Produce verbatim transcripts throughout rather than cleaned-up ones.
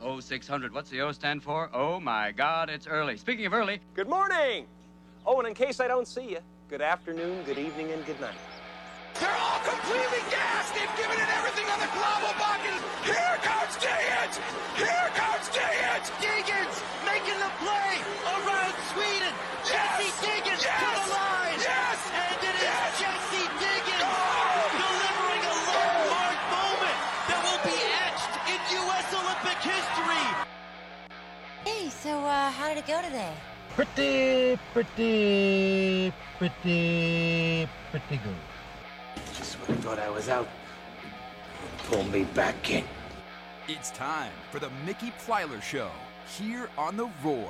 oh six hundred. What's the O stand for? Oh, my God, it's early. Speaking of early. Good morning. Oh, and in case I don't see you, good afternoon, good evening, and good night. They're all completely gassed. They've given it everything on the global bucket. Here comes Diggins. Here comes Diggins. Diggins making the play around Sweden. Yes. Jesse Diggins Yes. to the line. Yes. And it is Yes. Jesse Diggins Oh. delivering a landmark moment that will be etched in U S Olympic history. Hey, so uh, how did it go today? Pretty, pretty, pretty, pretty good. Just when I thought I was out, pull me back in. It's time for the Mickey Plyler Show, here on The Roar.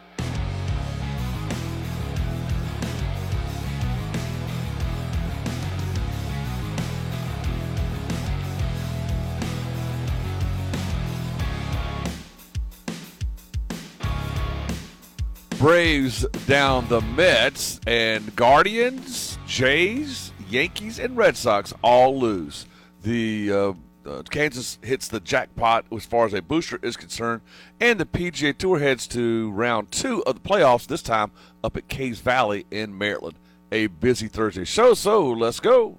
Braves down the Mets, and Guardians, Jays, Yankees, and Red Sox all lose. The uh, uh, Kansas hits the jackpot as far as a booster is concerned, and the P G A Tour heads to round two of the playoffs, this time up at Caves Valley in Maryland. A busy Thursday show, so let's go.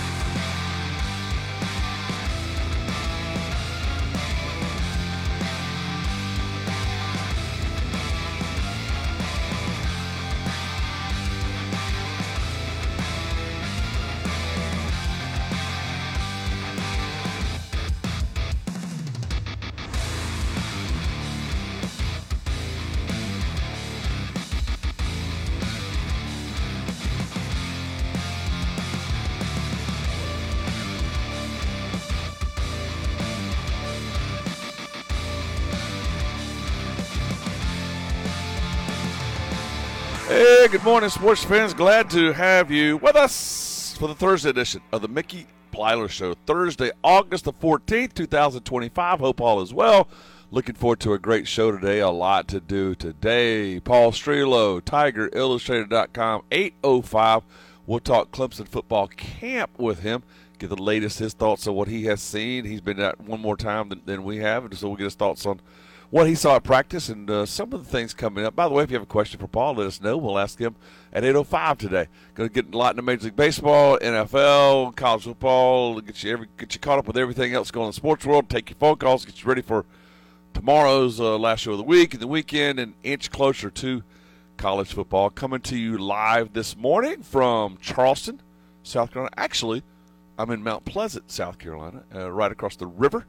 Hey, good morning, sports fans. Glad to have you with us for the Thursday edition of the Mickey Plyler Show. Thursday, August the fourteenth, two thousand twenty-five. Hope all is well. Looking forward to a great show today. A lot to do today. Paul Strelo, Tiger Illustrated dot com, eight oh five. We'll talk Clemson football camp with him. Get the latest, his thoughts on what he has seen. He's been at one more time than, than we have, and so we'll get his thoughts on what he saw at practice and uh, some of the things coming up. By the way, if you have a question for Paul, let us know. We'll ask him at eight oh five today. Going to get a lot into Major League Baseball, N F L, college football, get you every, get you caught up with everything else going on in the sports world, take your phone calls, get you ready for tomorrow's uh, last show of the week and the weekend, and inch closer to college football. Coming to you live this morning from Charleston, South Carolina. Actually, I'm in Mount Pleasant, South Carolina, uh, right across the river.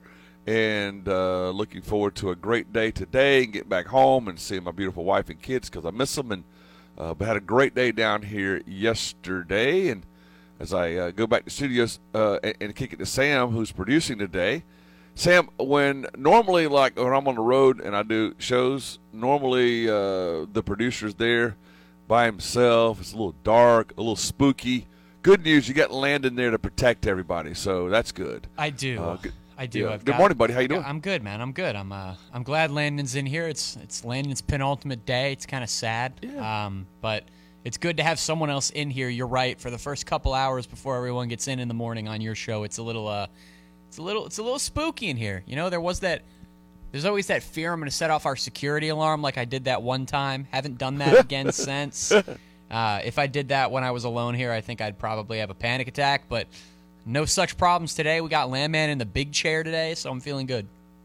And uh, looking forward to a great day today and get back home and see my beautiful wife and kids because I miss them. And uh, but had a great day down here yesterday. And as I uh, go back to studios uh, and, and kick it to Sam, who's producing today. Sam, when normally, like when I'm on the road and I do shows, normally uh, the producer's there by himself. It's a little dark, a little spooky. Good news, you got Landon there to protect everybody, so that's good. I do. Uh, good. I do. Yeah. I've Good got, morning, buddy. How you doing? I'm good, man. I'm good. I'm uh, I'm glad Landon's in here. It's it's Landon's penultimate day. It's kind of sad, Yeah. um, but it's good to have someone else in here. You're right. For the first couple hours before everyone gets in in the morning on your show, it's a little uh, it's a little it's a little spooky in here. You know, there was that. There's always that fear I'm going to set off our security alarm like I did that one time. Haven't done that again since. Uh, if I did that when I was alone here, I think I'd probably have a panic attack, but no such problems today. We got Landman in the big chair today, so I'm feeling good.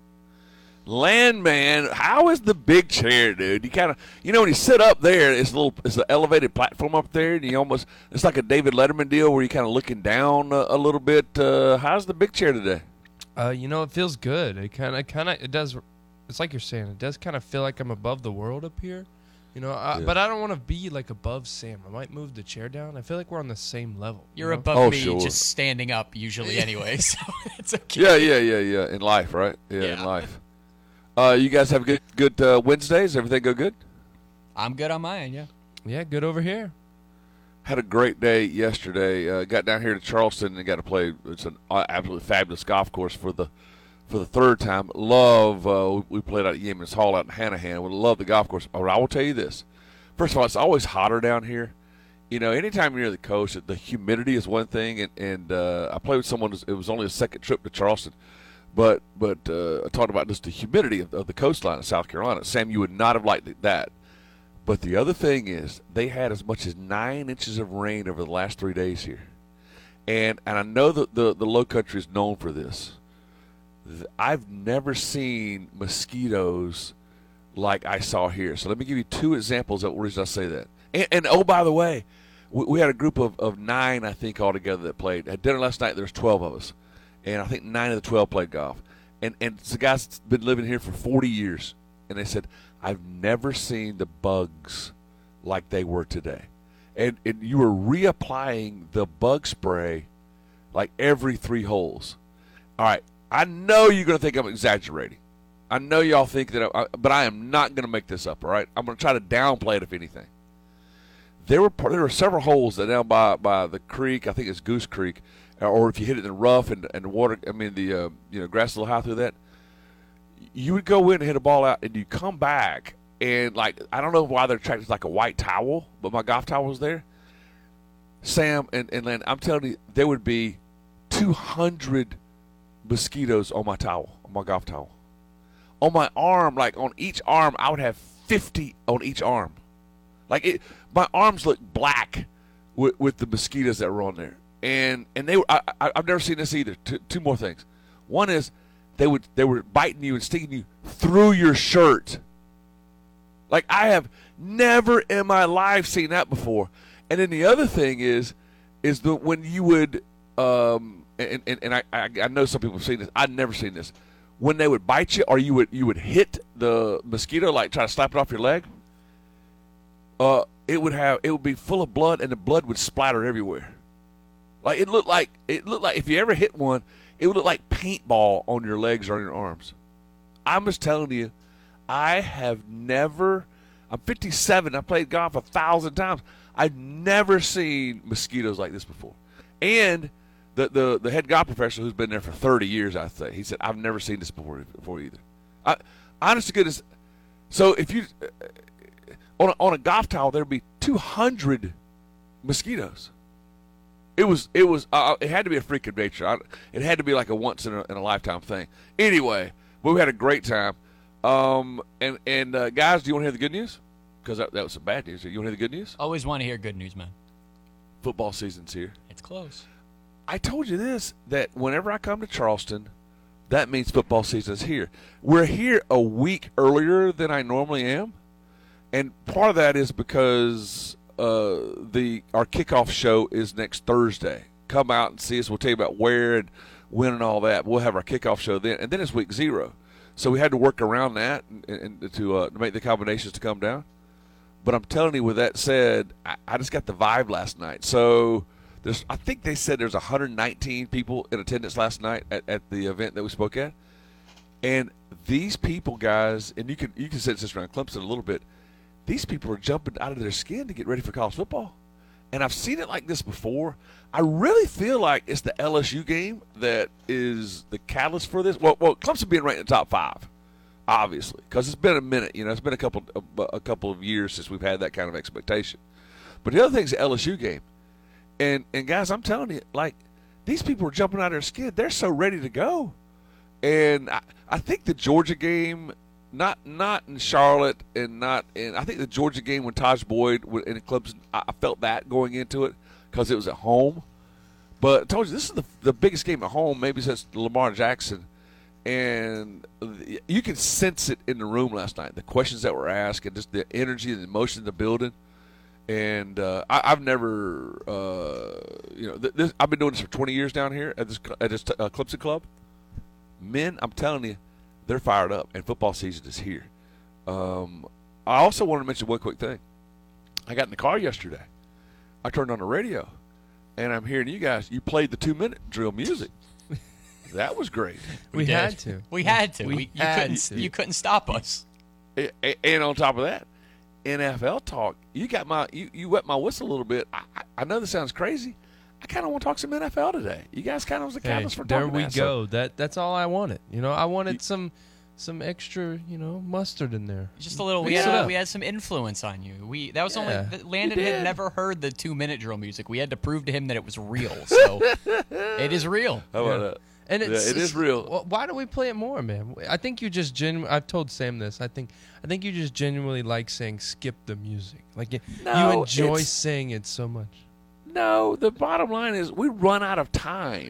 Landman, how is the big chair, dude? You kind of, you know, when you sit up there, it's a little, it's an elevated platform up there, and you almost, it's like a David Letterman deal where you're kind of looking down a, a little bit. Uh, how's the big chair today? Uh, you know, it feels good. It kind of, kind of, it does. It's like you're saying, it does kind of feel like I'm above the world up here. You know, I, Yeah. but I don't want to be like above Sam. I might move the chair down. I feel like we're on the same level. You're you know? above Oh, me sure. just standing up usually anyway, so it's okay. Yeah, yeah, yeah, yeah. In life, right? Yeah, Yeah. in life. Uh, you guys have good, good uh, Wednesdays. Everything go good? I'm good on my end, yeah. Yeah, good over here. Had a great day yesterday. Uh, got down here to Charleston and got to play. It's an uh, absolutely fabulous golf course for the for the third time. Love. Uh, we played out at Yemen's Hall out in Hanahan. We love the golf course. Oh, I will tell you this. First of all, it's always hotter down here. You know, anytime you're near the coast, the humidity is one thing. And, and uh, I played with someone. It was only a second trip to Charleston, But but uh, I talked about just the humidity of, of the coastline of South Carolina. Sam, you would not have liked that. But the other thing is they had as much as nine inches of rain over the last three days here. And and I know that the, the low country is known for this. I've never seen mosquitoes like I saw here. So let me give you two examples of the reason I say that. And, and oh, by the way, we, we had a group of, of nine, I think, altogether that played. At dinner last night, there was twelve of us. And I think nine of the twelve played golf. And, and it's a guy that's been living here for forty years. And they said, I've never seen the bugs like they were today. And, and you were reapplying the bug spray like every three holes. All right, I know you're going to think I'm exaggerating. I know y'all think that, I, but I am not going to make this up, all right? I'm going to try to downplay it, if anything. There were there were several holes that down by, by the creek, I think it's Goose Creek, or if you hit it in the rough and, and the water, I mean, the uh, you know grass is a little high through that, you would go in and hit a ball out, and you come back, and, like, I don't know why they're attracted to, like, a white towel, but my golf towel was there. Sam and, and Len, I'm telling you, there would be two hundred mosquitoes on my towel, on my golf towel. On my arm, like, on each arm, I would have fifty on each arm. Like, it, my arms looked black with, with the mosquitoes that were on there. And and they were, I, I, I've never seen this either. Two, two more things. One is they would they were biting you and stinging you through your shirt. Like, I have never in my life seen that before. And then the other thing is, is the when you would, um, and and, and I, I I know some people have seen this. I've never seen this. When they would bite you, or you would you would hit the mosquito, like try to slap it off your leg. Uh, it would have it would be full of blood, and the blood would splatter everywhere. Like it looked like it looked like if you ever hit one, it would look like paintball on your legs or on your arms. I'm just telling you, I have never. I'm fifty-seven. I played golf a thousand times. I've never seen mosquitoes like this before. And the the, the head golf professional who's been there for thirty years, I say, he said, I've never seen this before before either. I, honest to goodness, so if you on a, on a golf towel, there'd be two hundred mosquitoes. It was it was uh, it had to be a freak of nature. I, it had to be like a once in a, in a lifetime thing. Anyway, we had a great time. Um, and and uh, guys, do you want to hear the good news? Because that, that was some bad news. You want to hear the good news? Always want to hear good news, man. Football season's here. It's close. I told you this, that whenever I come to Charleston, that means football season's here. We're here a week earlier than I normally am, and part of that is because uh, the our kickoff show is next Thursday. Come out and see us. We'll tell you about where and when and all that. We'll have our kickoff show then, and then it's week zero. So we had to work around that and, and to, uh, to make the combinations to come down. But I'm telling you, with that said, I, I just got the vibe last night. So there's, I think they said there's one hundred nineteen people in attendance last night at, at the event that we spoke at. And these people, guys, and you can you can sense this around Clemson a little bit, these people are jumping out of their skin to get ready for college football. And I've seen it like this before. I really feel like it's the L S U game that is the catalyst for this. Well, well Clemson being ranked in the top five, obviously, because it's been a minute. You know, it's been a couple a, a couple of years since we've had that kind of expectation. But the other thing is the L S U game. And, and guys, I'm telling you, like, these people are jumping out of their skin. They're so ready to go. And I, I think the Georgia game, not not in Charlotte and not in – I think the Georgia game when Taj Boyd in Clemson, I, I felt that going into it because it was at home. But I told you, this is the, the biggest game at home maybe since Lamar Jackson. And you can sense it in the room last night, the questions that were asked and just the energy and the emotion in the building. And uh, I, I've never, uh, you know, th- this, I've been doing this for twenty years down here at this at this uh, Clemson club. Men, I'm telling you, they're fired up, and football season is here. Um, I also want to mention one quick thing. I got in the car yesterday. I turned on the radio, and I'm hearing you guys. You played the two-minute drill music. That was great. We, we had to. We had to. We, we you had couldn't. to. You couldn't stop us. And, and on top of that, N F L talk. You got my. You, you wet my whistle a little bit. I, I, I know this sounds crazy. I kind of want to talk some N F L today. You guys kind of was the hey, catalyst for talking. There we that, go. So. That that's all I wanted. You know, I wanted you, some some extra, you know, mustard in there. Just a little. We Mix had it uh, up. we had some influence on you. We that was Yeah, only Landon you had did. never heard the two minute drill music. We had to prove to him that it was real. So it is real. How about Yeah. that? And it's, yeah, it is real. Well, why don't we play it more, man? I think you just genu- I've told Sam this. I think I think you just genuinely like saying skip the music. Like you, No, you enjoy it's- saying it so much. No, the bottom line is we run out of time.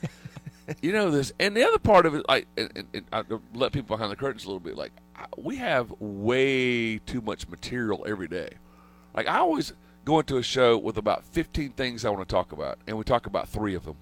You know this, and the other part of it, like, and, and, and I let people behind the curtains a little bit. Like, I- we have way too much material every day. Like, I always go into a show with about fifteen things I want to talk about, and we talk about three of them.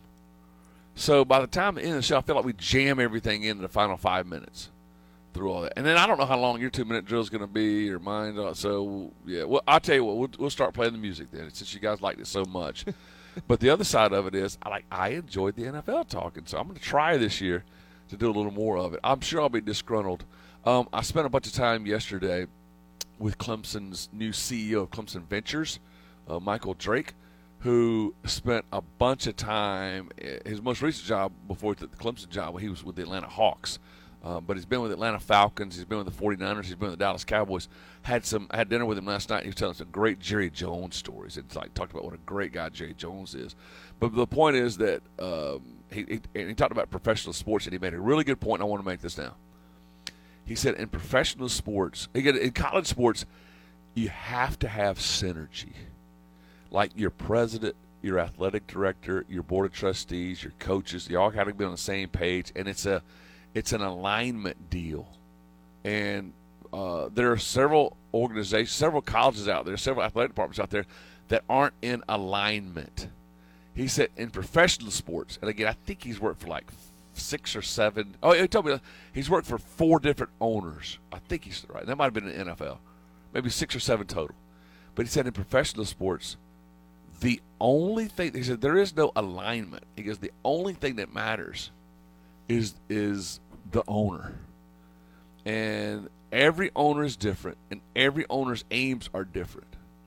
So by the time the end of the show, I feel like we jam everything into the final five minutes through all that. And then I don't know how long your two-minute drill is going to be or mine. So, yeah, well, I'll tell you what, we'll, we'll start playing the music then, since you guys liked it so much. But the other side of it is, I like I enjoyed the N F L talking, so I'm going to try this year to do a little more of it. I'm sure I'll be disgruntled. Um, I spent a bunch of time yesterday with Clemson's new C E O of Clemson Ventures, uh, Michael Drake, who spent a bunch of time. His most recent job before the Clemson job, he was with the Atlanta Hawks. Uh, but he's been with the Atlanta Falcons. He's been with the forty-niners. He's been with the Dallas Cowboys. Had some had dinner with him last night. He was telling some great Jerry Jones stories. It's like talked about what a great guy Jerry Jones is. But the point is that um, he, he and he talked about professional sports, and he made a really good point. And I want to make this now. He said in professional sports, in college sports, you have to have synergy. Like your president, your athletic director, your board of trustees, your coaches, you all got to be on the same page, and it's a it's an alignment deal. And uh, there are several organizations, several colleges out there, several athletic departments out there that aren't in alignment. He said in professional sports, and again, I think he's worked for like six or seven. Oh, he told me he's worked for four different owners. I think he's right. That might have been in the N F L, maybe six or seven total. But he said in professional sports, the only thing, he said, there is no alignment. He goes, the only thing that matters is is the owner. And every owner is different, and every owner's aims are different.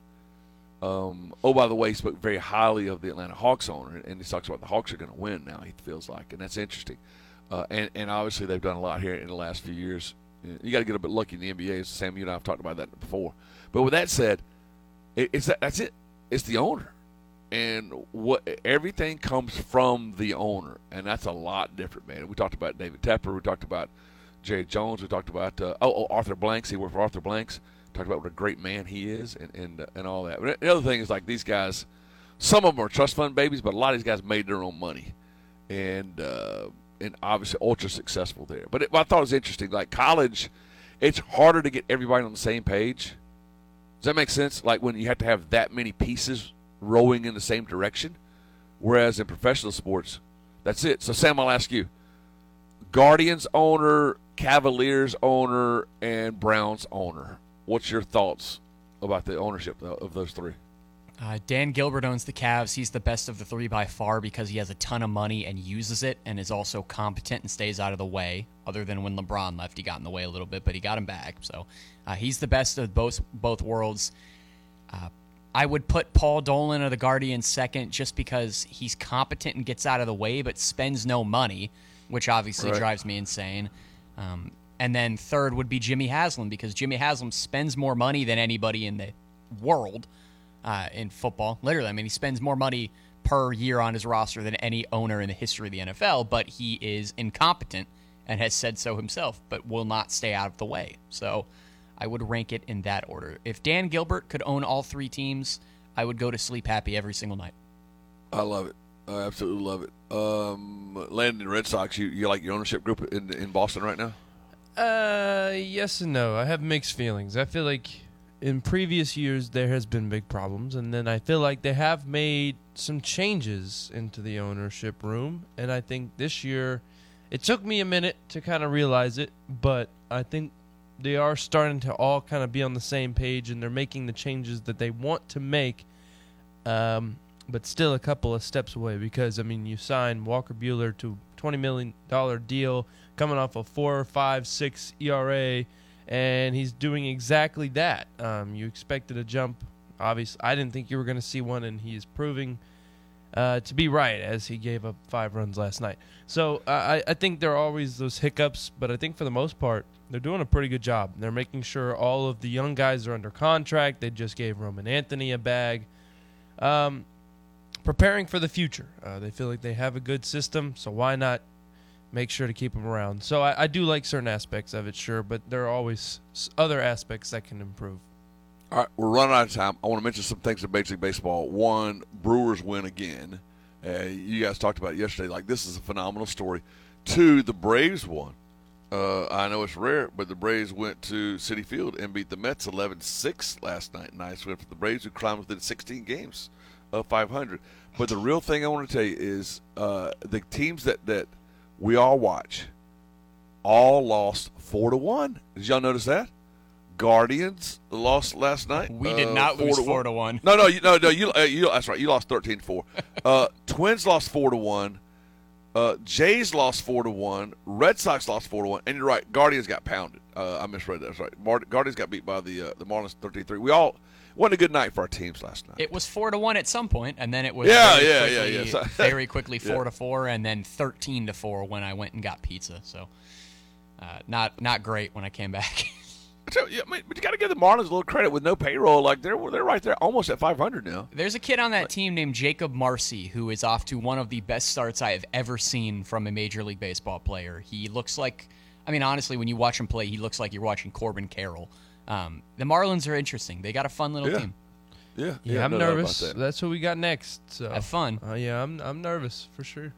Um, oh, by the way, he spoke very highly of the Atlanta Hawks owner, and he talks about the Hawks are going to win now, he feels like, and that's interesting. Uh, and, and obviously they've done a lot here in the last few years. You got to get a bit lucky in the N B A. Sam, you and I have talked about that before. But with that said, it, it's that, that's it. It's the owner. And what everything comes from the owner, and that's a lot different, man. We talked about David Tepper. We talked about Jerry Jones. We talked about uh, oh, oh Arthur Blanks. He worked for Arthur Blanks. Talked about what a great man he is, and and, uh, and all that. But the other thing is, like, these guys, some of them are trust fund babies, but a lot of these guys made their own money, and uh, and obviously ultra successful there. But it, I thought it was interesting. Like college, it's harder to get everybody on the same page. Does that make sense? Like when you have to have that many pieces rowing in the same direction, whereas in professional sports, that's it. So Sam, I'll ask you: Guardians owner, Cavaliers owner, and Browns owner. What's your thoughts about the ownership of those three? Uh, Dan Gilbert owns the Cavs. He's the best of the three by far because he has a ton of money and uses it, and is also competent and stays out of the way. Other than when LeBron left, he got in the way a little bit, but he got him back. So uh, he's the best of both both worlds. Uh, I would put Paul Dolan of the Guardians second just because he's competent and gets out of the way, but spends no money, which obviously Right. drives me insane. Um, and then third would be Jimmy Haslam because Jimmy Haslam spends more money than anybody in the world uh, in football. Literally, I mean, he spends more money per year on his roster than any owner in the history of the N F L, but he is incompetent and has said so himself, but will not stay out of the way. So I would rank it in that order. If Dan Gilbert could own all three teams, I would go to sleep happy every single night. I love it. I absolutely love it. Um, Landon, Red Sox, you, you like your ownership group in in Boston right now? Uh, yes and no. I have mixed feelings. I feel like in previous years there has been big problems, and then I feel like they have made some changes into the ownership room, and I think this year it took me a minute to kind of realize it, but I think they are starting to all kind of be on the same page, and they're making the changes that they want to make, um, but still a couple of steps away because, I mean, you signed Walker Buehler to a twenty million dollars deal coming off a four, five, six E R A, and he's doing exactly that. Um, you expected a jump. Obviously, I didn't think you were going to see one, and he is proving uh, to be right as he gave up five runs last night. So uh, I, I think there are always those hiccups, but I think for the most part, they're doing a pretty good job. They're making sure all of the young guys are under contract. They just gave Roman Anthony a bag. Um, preparing for the future. Uh, they feel like they have a good system, so why not make sure to keep them around. So I, I do like certain aspects of it, sure, but there are always s- other aspects that can improve. All right, we're running out of time. I want to mention some things in Major League Baseball. One, Brewers win again. Uh, you guys talked about it yesterday. Like, this is a phenomenal story. Two, the Braves won. Uh, I know it's rare, but the Braves went to Citi Field and beat the Mets eleven six last night. Nice win for the Braves, who climbed within sixteen games of five hundred. But the real thing I want to tell you is uh, the teams that, that we all watch all lost four to one. Did y'all notice that? Guardians lost last night. We did uh, not four lose to four one. to one. No, no, you, no, no. You, uh, you, that's right. You lost thirteen four. Uh, Twins lost four to one. Uh, Jays lost four to one. Red Sox lost four to one. And you're right. Guardians got pounded. Uh, I misread that. That's right. Mar- Guardians got beat by the uh, the Marlins thirteen three. We all wasn't a good night for our teams last night. It was four to one at some point, and then it was Yeah, very yeah, quickly, yeah, yeah. So- very quickly four Yeah. to four, and then thirteen to four when I went and got pizza. So, uh, not not great when I came back. So, yeah, I mean, but you got to give the Marlins a little credit with no payroll. Like they're they're right there, almost at five hundred now. There's a kid on that team named Jacob Marcy who is off to one of the best starts I have ever seen from a Major League Baseball player. He looks like, I mean, honestly, when you watch him play, he looks like you're watching Corbin Carroll. Um, the Marlins are interesting. They got a fun little Yeah. team. Yeah, Yeah, I'm no doubt about nervous. that. That's what we got next. So Have fun. Uh, yeah, I'm I'm nervous for sure.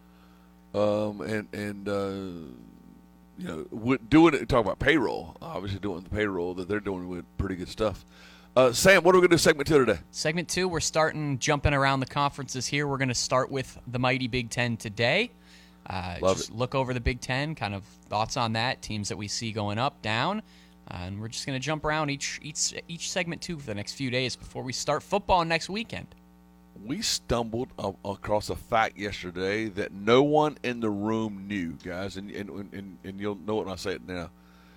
Um, and and uh, you know, with doing it, talk about payroll. Obviously, doing the payroll that they're doing with pretty good stuff. Uh, Sam, what are we going to do segment two today? Segment two, we're starting jumping around the conferences here. We're going to start with the mighty Big Ten today. Uh, Love just it. look over the Big Ten, kind of thoughts on that, teams that we see going up, down, uh, and we're just going to jump around each each each segment two for the next few days before we start football next weekend. We stumbled a- across a fact yesterday that no one in the room knew, guys, and and, and and you'll know it when I say it now.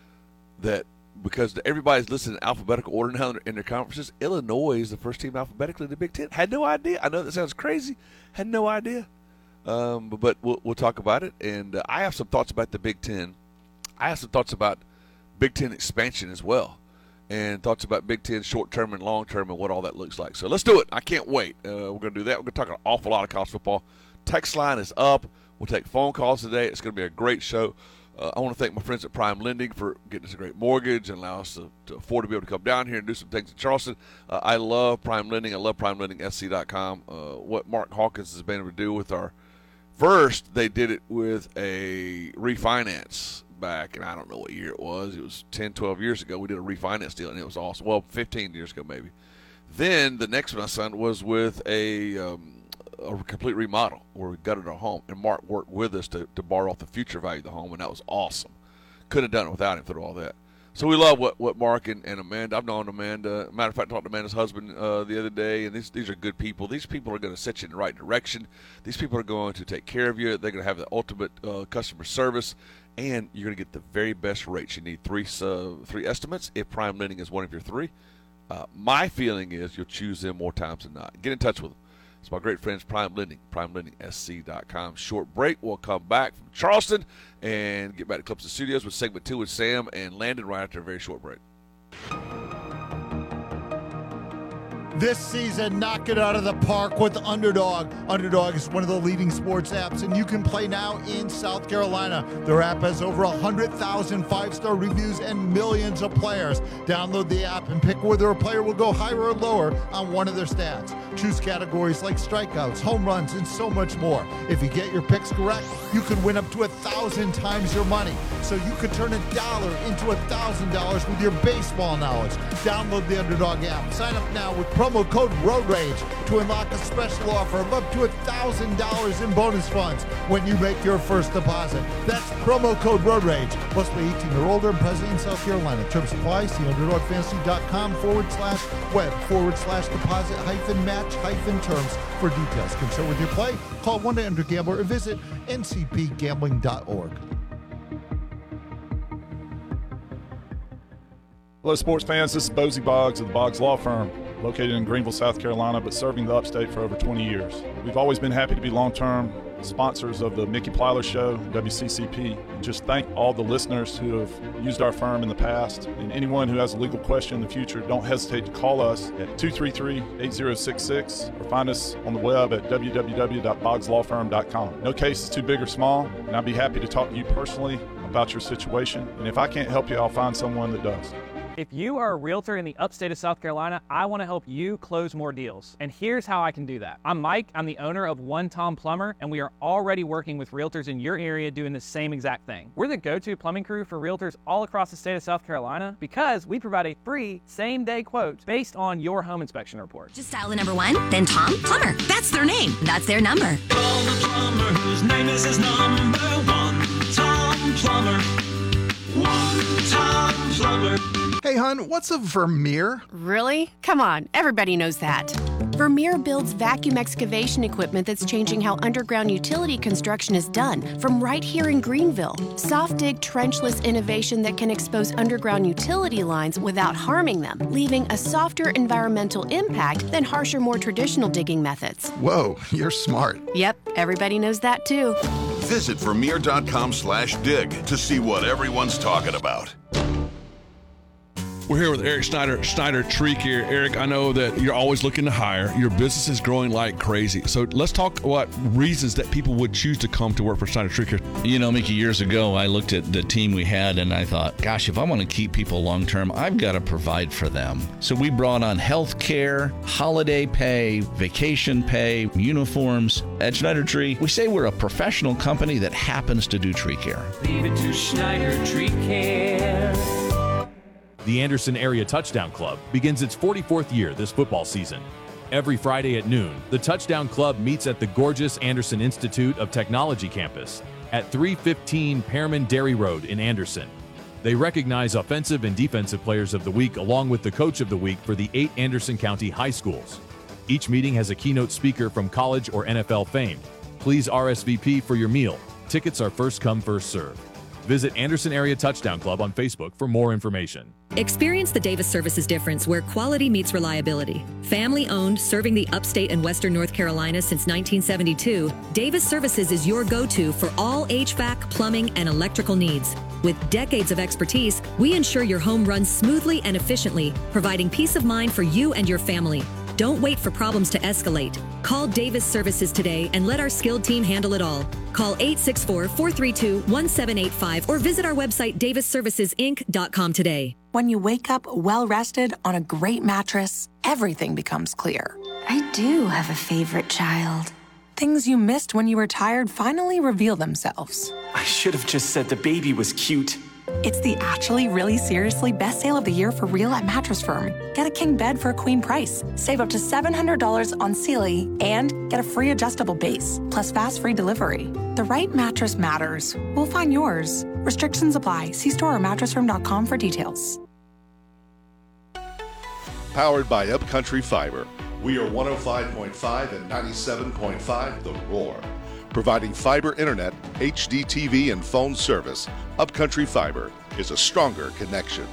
That because everybody's listed in alphabetical order now in their conferences, Illinois is the first team alphabetically in the Big Ten. Had no idea. I know that sounds crazy. Had no idea. Um, but but we'll, we'll talk about it. And uh, I have some thoughts about the Big Ten. I have some thoughts about Big Ten expansion as well. And thoughts about Big Ten short-term and long-term and what all that looks like. So let's do it. I can't wait. Uh, we're going to do that. We're going to talk an awful lot of college football. Text line is up. We'll take phone calls today. It's going to be a great show. Uh, I want to thank my friends at Prime Lending for getting us a great mortgage and allow us to, to afford to be able to come down here and do some things in Charleston. Uh, I love Prime Lending. I love prime lending s c dot com. Uh, what Mark Hawkins has been able to do with our – first, they did it with a refinance back, and I don't know what year it was. It was ten, twelve years ago. We did a refinance deal, and it was awesome. Well, fifteen years ago maybe. Then the next one I signed was with a, um, a complete remodel where we gutted our home, and Mark worked with us to, to borrow off the future value of the home, and that was awesome. Couldn't have done it without him through all that. So we love what, what Mark and, and Amanda, I've known Amanda. Matter of fact, I talked to Amanda's husband uh, the other day, and these these are good people. These people are going to set you in the right direction. These people are going to take care of you. They're going to have the ultimate uh, customer service, and you're going to get the very best rates. You need three uh, three estimates if Prime Lending is one of your three. Uh, my feeling is you'll choose them more times than not. Get in touch with them. It's my great friends, Prime Lending, prime lending s c dot com. Short break. We'll come back from Charleston and get back to Clemson Studios with segment two with Sam and Landon right after a very short break. This season, knock it out of the park with Underdog. Underdog is one of the leading sports apps, and you can play now in South Carolina. Their app has over one hundred thousand five-star reviews and millions of players. Download the app and pick whether a player will go higher or lower on one of their stats. Choose categories like strikeouts, home runs, and so much more. If you get your picks correct, you could win up to a thousand times your money. So you could turn a dollar into a thousand dollars with your baseball knowledge. Download the Underdog app. Sign up now with promo code Road Rage to unlock a special offer of up to a thousand dollars in bonus funds when you make your first deposit. That's promo code Road Rage. Must be eighteen or older and present in South Carolina. Terms apply. See underdog fantasy dot com forward slash web forward slash deposit hyphen match hyphen terms for details. Concerned with your play? Call one eight hundred gambler or visit n c p gambling dot org. Hello, sports fans. This is Bozy Boggs of the Boggs Law Firm, located in Greenville, South Carolina, but serving the upstate for over twenty years. We've always been happy to be long-term sponsors of the Mickey Plyler Show, W C C P. Just thank all the listeners who have used our firm in the past. And anyone who has a legal question in the future, don't hesitate to call us at two three three, eight zero six six or find us on the web at w w w dot boggs law firm dot com. No case is too big or small, and I'd be happy to talk to you personally about your situation. And if I can't help you, I'll find someone that does. If you are a realtor in the upstate of South Carolina, I want to help you close more deals. And here's how I can do that. I'm Mike, I'm the owner of One Tom Plumber, and we are already working with realtors in your area doing the same exact thing. We're the go-to plumbing crew for realtors all across the state of South Carolina because we provide a free same-day quote based on your home inspection report. Just dial the number one, then Tom Plumber. That's their name. That's their number. Call the plumber whose name is his number one. Tom Plumber. One Tom Plumber. Hey, hon, what's a Vermeer? Really? Come on, everybody knows that. Vermeer builds vacuum excavation equipment that's changing how underground utility construction is done, from right here in Greenville. Soft dig trenchless innovation that can expose underground utility lines without harming them, leaving a softer environmental impact than harsher, more traditional digging methods. Whoa, you're smart. Yep, everybody knows that too. Visit Vermeer dot com slash dig to see what everyone's talking about. We're here with Eric Snyder, Snyder Tree Care. Eric, I know that you're always looking to hire. Your business is growing like crazy. So let's talk about reasons that people would choose to come to work for Snyder Tree Care. You know, Mickey, years ago, I looked at the team we had and I thought, gosh, if I want to keep people long term, I've got to provide for them. So we brought on health care, holiday pay, vacation pay, uniforms. At Snyder Tree, we say we're a professional company that happens to do tree care. Leave it to Schneider Tree Care. The Anderson Area Touchdown Club begins its forty-fourth year this football season. Every Friday at noon, the Touchdown Club meets at the gorgeous Anderson Institute of Technology campus at three fifteen Pearman Dairy Road in Anderson. They recognize offensive and defensive players of the week along with the coach of the week for the eight Anderson County high schools. Each meeting has a keynote speaker from college or N F L fame. Please R S V P for your meal. Tickets are first come, first served. Visit Anderson Area Touchdown Club on Facebook for more information. Experience the Davis Services difference where quality meets reliability. Family owned, serving the upstate and western North Carolina since nineteen seventy-two, Davis Services is your go-to for all H V A C, plumbing, and electrical needs. With decades of expertise, we ensure your home runs smoothly and efficiently, providing peace of mind for you and your family. Don't wait for problems to escalate. Call Davis Services today and let our skilled team handle it all. Call eight six four, four three two, one seven eight five or visit our website davis services inc dot com today. When you wake up well-rested on a great mattress, everything becomes clear. I do have a favorite child. Things you missed when you were tired finally reveal themselves. I should have just said the baby was cute. It's the actually really seriously best sale of the year for real at Mattress Firm. Get a king bed for a queen price. Save up to seven hundred dollars on Sealy and get a free adjustable base, plus fast free delivery. The right mattress matters. We'll find yours. Restrictions apply. See store or mattress firm dot com for details. Powered by Upcountry Fiber. We are one oh five point five and ninety-seven point five The Roar. Providing fiber internet, H D T V, and phone service, Upcountry Fiber is a stronger connection.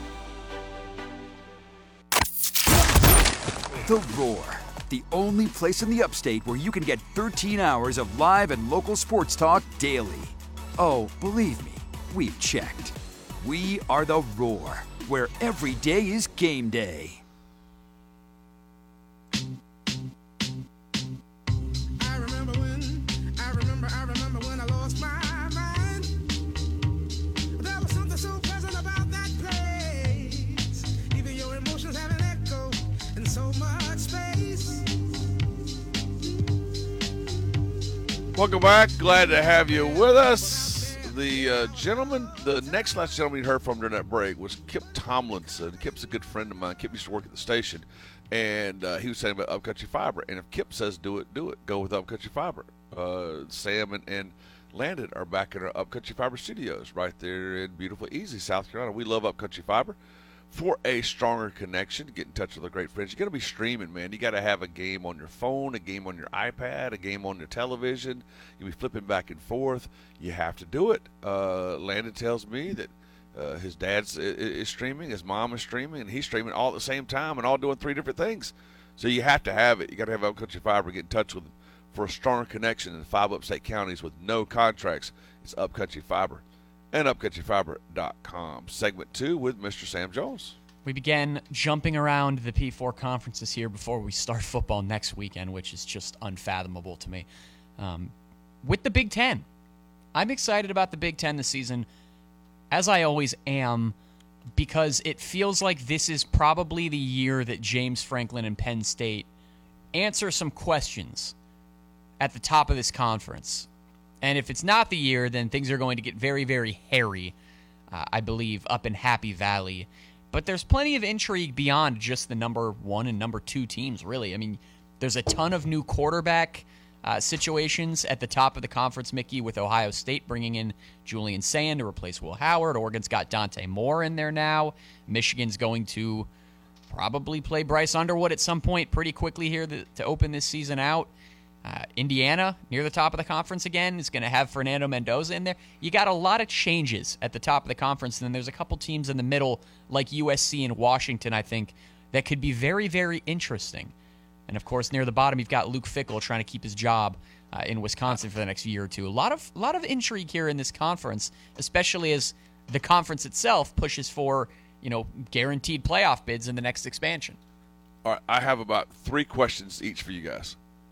The Roar, the only place in the upstate where you can get thirteen hours of live and local sports talk daily. Oh, believe me, we've checked. We are The Roar, where every day is game day. Welcome back. Glad to have you with us. The uh, gentleman, the next last gentleman we heard from during that break was Kip Tomlinson. Kip's a good friend of mine. Kip used to work at the station, and uh, he was saying about Upcountry Fiber. And if Kip says do it, do it. Go with Upcountry Fiber. Uh, Sam and, and Landon are back in our Upcountry Fiber studios right there in beautiful, easy South Carolina. We love Upcountry Fiber. For a stronger connection, get in touch with our great friends. You got to be streaming, man. You got to have a game on your phone, a game on your iPad, a game on your television. You'll be flipping back and forth. You have to do it. Uh, Landon tells me that uh, his dad's is, is streaming, his mom is streaming, and he's streaming all at the same time and all doing three different things. So you have to have it. You got to have Upcountry Fiber. Get in touch with them for a stronger connection in five upstate counties with no contracts. It's Upcountry Fiber and upcountry fiber dot com. Segment two with Mister Sam Jones. We began jumping around the P four conferences here before we start football next weekend, which is just unfathomable to me. Um, with the Big Ten, I'm excited about the Big Ten this season, as I always am, because it feels like this is probably the year that James Franklin and Penn State answer some questions at the top of this conference. And if it's not the year, then things are going to get very, very hairy, uh, I believe, up in Happy Valley. But there's plenty of intrigue beyond just the number one and number two teams, really. I mean, there's a ton of new quarterback uh, situations at the top of the conference, Mickey, with Ohio State bringing in Julian Sand to replace Will Howard. Oregon's got Dante Moore in there now. Michigan's going to probably play Bryce Underwood at some point pretty quickly here to, to open this season out. Uh, Indiana, near the top of the conference again, is going to have Fernando Mendoza in there. You got a lot of changes at the top of the conference, and then there's a couple teams in the middle, like U S C and Washington, I think, that could be very, very interesting. And, of course, near the bottom, you've got Luke Fickell trying to keep his job uh, in Wisconsin for the next year or two. A lot of, a lot of intrigue here in this conference, especially as the conference itself pushes for, you know, guaranteed playoff bids in the next expansion. All right, I have about three questions each for you guys.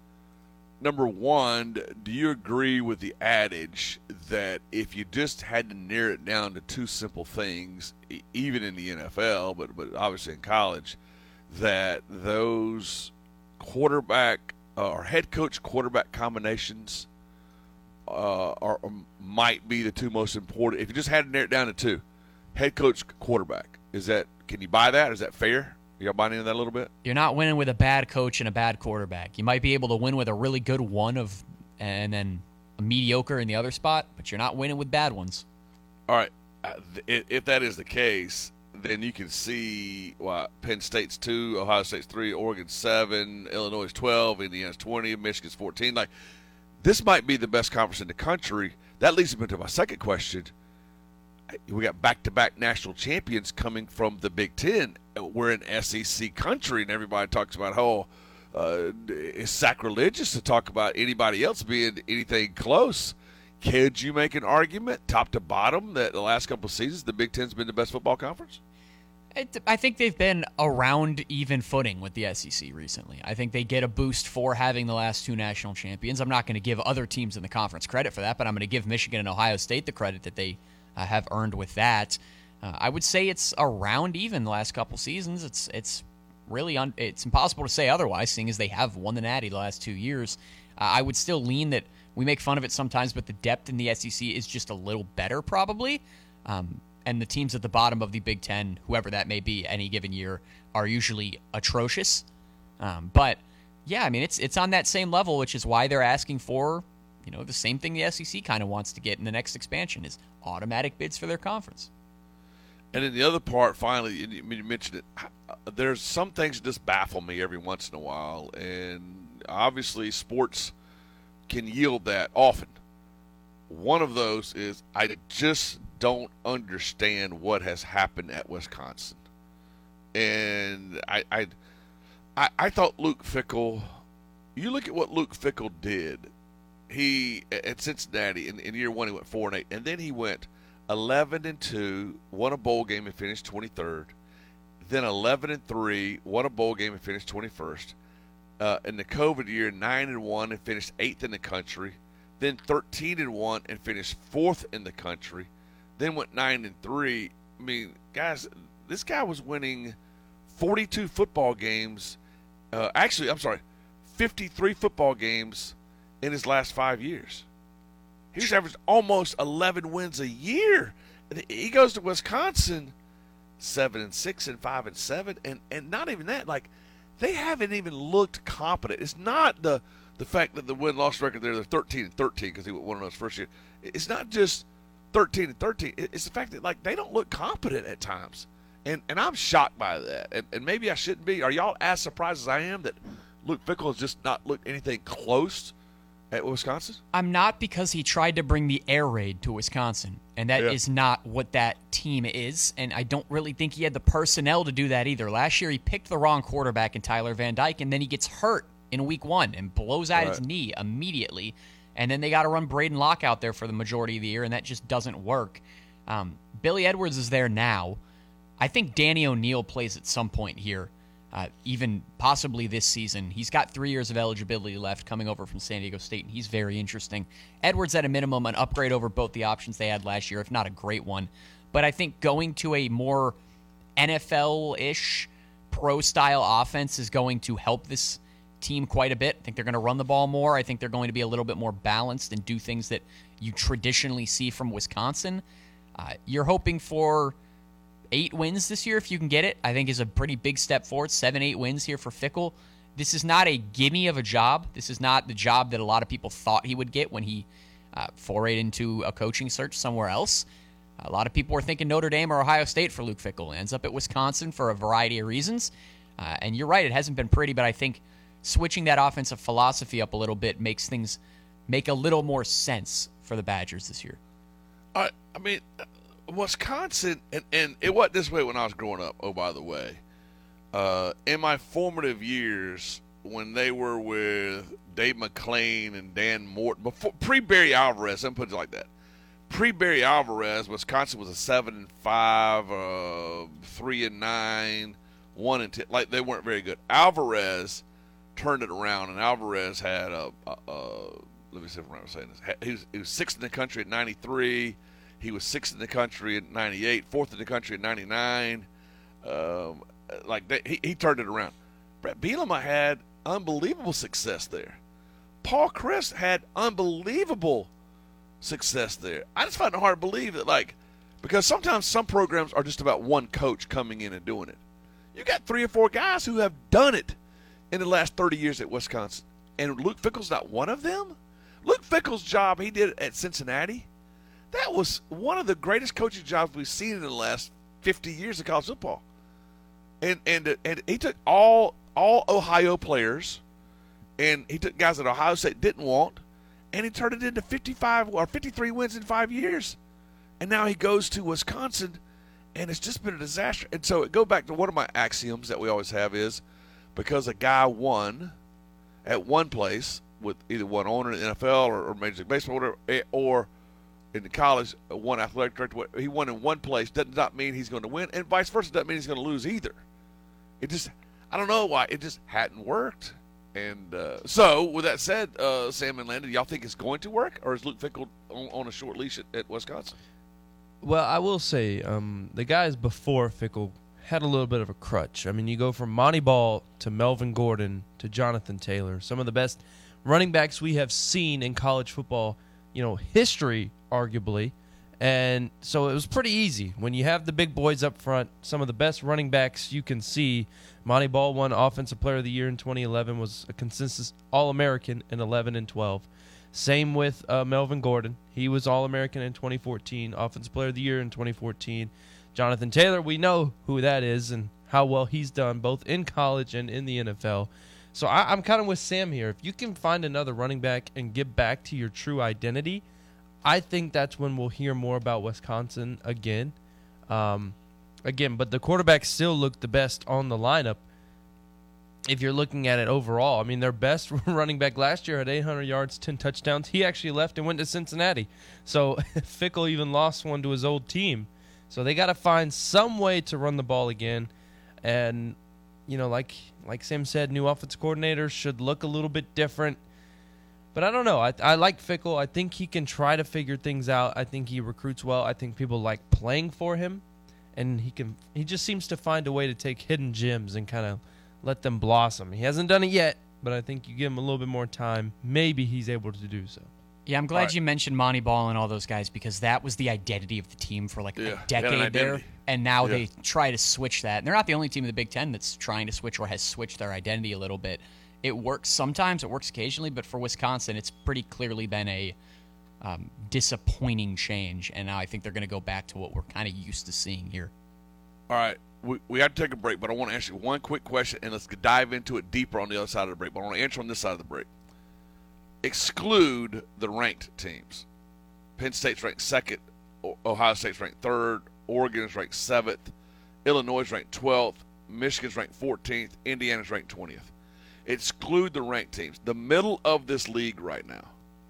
Number one, do you agree with the adage that if you just had to narrow it down to two simple things, e- even in the N F L, but but obviously in college, that those quarterback uh, or head coach quarterback combinations uh, are might be the two most important? If you just had to narrow it down to two, head coach quarterback, is that, can you buy that? Is that fair? You got buying into that a little bit? You're not winning with a bad coach and a bad quarterback. You might be able to win with a really good one of, and then a mediocre in the other spot, but you're not winning with bad ones. All right. Uh, th- if that is the case, then you can see why Penn State's two, Ohio State's three, Oregon's seven, Illinois' twelve, Indiana's twenty, Michigan's fourteen. Like, this might be the best conference in the country. That leads me to my second question. We got back-to-back national champions coming from the Big Ten. We're in S E C country, and everybody talks about how uh, it's sacrilegious to talk about anybody else being anything close. Could you make an argument, top to bottom, that the last couple of seasons the Big Ten's been the best football conference? It, I think they've been around even footing with the S E C recently. I think they get a boost for having the last two national champions. I'm not going to give other teams in the conference credit for that, but I'm going to give Michigan and Ohio State the credit that they uh, have earned with that. Uh, I would say it's around even the last couple seasons. It's it's really un- it's impossible to say otherwise, seeing as they have won the Natty the last two years. Uh, I would still lean that we make fun of it sometimes, but the depth in the S E C is just a little better probably. Um, and the teams at the bottom of the Big Ten, whoever that may be any given year, are usually atrocious. Um, but, yeah, I mean, it's it's on that same level, which is why they're asking for, you know, the same thing the S E C kind of wants to get in the next expansion is automatic bids for their conference. And then the other part, finally, you mentioned it, there's some things that just baffle me every once in a while, and obviously sports can yield that often. One of those is I just don't understand what has happened at Wisconsin. And I I, I, I thought Luke Fickell, you look at what Luke Fickell did. He, at Cincinnati, in, in year one, he went four and eight, and then he went eleven and two, won a bowl game and finished twenty-third. Then eleven and three, won a bowl game and finished twenty-first. Uh, in the COVID year, nine and one and finished eighth in the country. Then thirteen and one and finished fourth in the country. Then went nine and three. I mean, guys, this guy was winning forty-two football games. Uh, actually, I'm sorry, fifty-three football games in his last five years. He's averaged almost eleven wins a year. He goes to Wisconsin, seven and six and five and seven, and and not even that. Like, they haven't even looked competent. It's not the the fact that the win-loss record there, they're thirteen and thirteen because he won those first year. It's not just thirteen and thirteen. It's the fact that, like, they don't look competent at times, and and I'm shocked by that. And, and maybe I shouldn't be. Are y'all as surprised as I am that Luke Fickell has just not looked anything close at Wisconsin? I'm not, because he tried to bring the air raid to Wisconsin, and that Yeah. is not what that team is, and I don't really think he had the personnel to do that either. Last year he picked the wrong quarterback in Tyler Van Dyke, and then he gets hurt in week one and blows out his Right. knee immediately. And then they got to run Braden Locke out there for the majority of the year, and that just doesn't work. Um, Billy Edwards is there now. I think Danny O'Neal plays at some point here, uh, even possibly this season. He's got three years of eligibility left coming over from San Diego State, and he's very interesting. Edwards, at a minimum, an upgrade over both the options they had last year, if not a great one. But I think going to a more N F L-ish pro-style offense is going to help this team quite a bit. I think they're going to run the ball more. I think they're going to be a little bit more balanced and do things that you traditionally see from Wisconsin. Uh, you're hoping for eight wins this year if you can get it. I think is a pretty big step forward. Seven, eight wins here for Fickell. This is not a gimme of a job. This is not the job that a lot of people thought he would get when he uh, forayed into a coaching search somewhere else. A lot of people were thinking Notre Dame or Ohio State for Luke Fickell. Ends up at Wisconsin for a variety of reasons. Uh, and you're right, it hasn't been pretty, but I think switching that offensive philosophy up a little bit makes things make a little more sense for the Badgers this year. I, I mean, Wisconsin, and, and it wasn't this way when I was growing up, oh, by the way. Uh, in my formative years, when they were with Dave McClain and Dan Morton, before pre-Barry Alvarez, let me put it like that. Pre-Barry Alvarez, Wisconsin was a seven and five, uh, three and nine, one and ten. Like, they weren't very good. Alvarez turned it around, and Alvarez had a, a, a let me see if I'm saying this. He was, he was sixth in the country at ninety-three. He was sixth in the country at ninety-eight, fourth in the country at ninety-nine. Um, like they, he, he turned it around. Brett Bielema had unbelievable success there. Paul Chryst had unbelievable success there. I just find it hard to believe that, like, because sometimes some programs are just about one coach coming in and doing it. You got three or four guys who have done it in the last thirty years at Wisconsin, and Luke Fickell's not one of them. Luke Fickell's job he did at Cincinnati, that was one of the greatest coaching jobs we've seen in the last fifty years of college football. And and and he took all all Ohio players, and he took guys that Ohio State didn't want, and he turned it into fifty-five or fifty-three wins in five years. And now he goes to Wisconsin, and it's just been a disaster. And so it go back to one of my axioms that we always have is, because a guy won at one place with either one owner in the N F L or, or Major League Baseball, or, whatever, or in the college, one athletic director, he won in one place does not mean he's going to win, and vice versa doesn't mean he's going to lose either. It just, I don't know why, it just hadn't worked. And uh, so, with that said, uh, Sam and Landon, y'all think it's going to work, or is Luke Fickell on, on a short leash at, at Wisconsin? Well, I will say um, the guys before Fickell had a little bit of a crutch. I mean, you go from Monty Ball to Melvin Gordon to Jonathan Taylor, some of the best running backs we have seen in college football, you know, history, arguably. And so it was pretty easy. When you have the big boys up front, some of the best running backs you can see. Monty Ball won Offensive Player of the Year in twenty eleven, was a consensus All-American in eleven and twelve. Same with uh, Melvin Gordon. He was All-American in twenty fourteen, Offensive Player of the Year in twenty fourteen. Jonathan Taylor, we know who that is and how well he's done both in college and in the N F L. So I, I'm kind of with Sam here. If you can find another running back and get back to your true identity, I think that's when we'll hear more about Wisconsin again. Um, again, but the quarterbacks still look the best on the lineup if you're looking at it overall. I mean, their best running back last year had eight hundred yards, ten touchdowns. He actually left and went to Cincinnati. So Fickell even lost one to his old team. So they got to find some way to run the ball again. And, you know, like like Sam said, new offensive coordinators should look a little bit different. But I don't know. I, I like Fickell. I think he can try to figure things out. I think he recruits well. I think people like playing for him. And he can. He just seems to find a way to take hidden gems and kind of let them blossom. He hasn't done it yet, but I think you give him a little bit more time, maybe he's able to do so. Yeah, I'm glad right. you mentioned Monty Ball and all those guys, because that was the identity of the team for like yeah, a decade there. And now yeah. they try to switch that. And they're not the only team in the Big Ten that's trying to switch or has switched their identity a little bit. It works sometimes, it works occasionally, but for Wisconsin, it's pretty clearly been a um, disappointing change. And now I think they're going to go back to what we're kind of used to seeing here. All right. We, we have to take a break, but I want to ask you one quick question, and let's dive into it deeper on the other side of the break. But I want to answer on this side of the break. Exclude the ranked teams. Penn State's ranked second. Ohio State's ranked third. Oregon's ranked seventh. Illinois is ranked twelfth. Michigan's ranked fourteenth. Indiana's ranked twentieth. exclude the ranked teams, the middle of this league right now,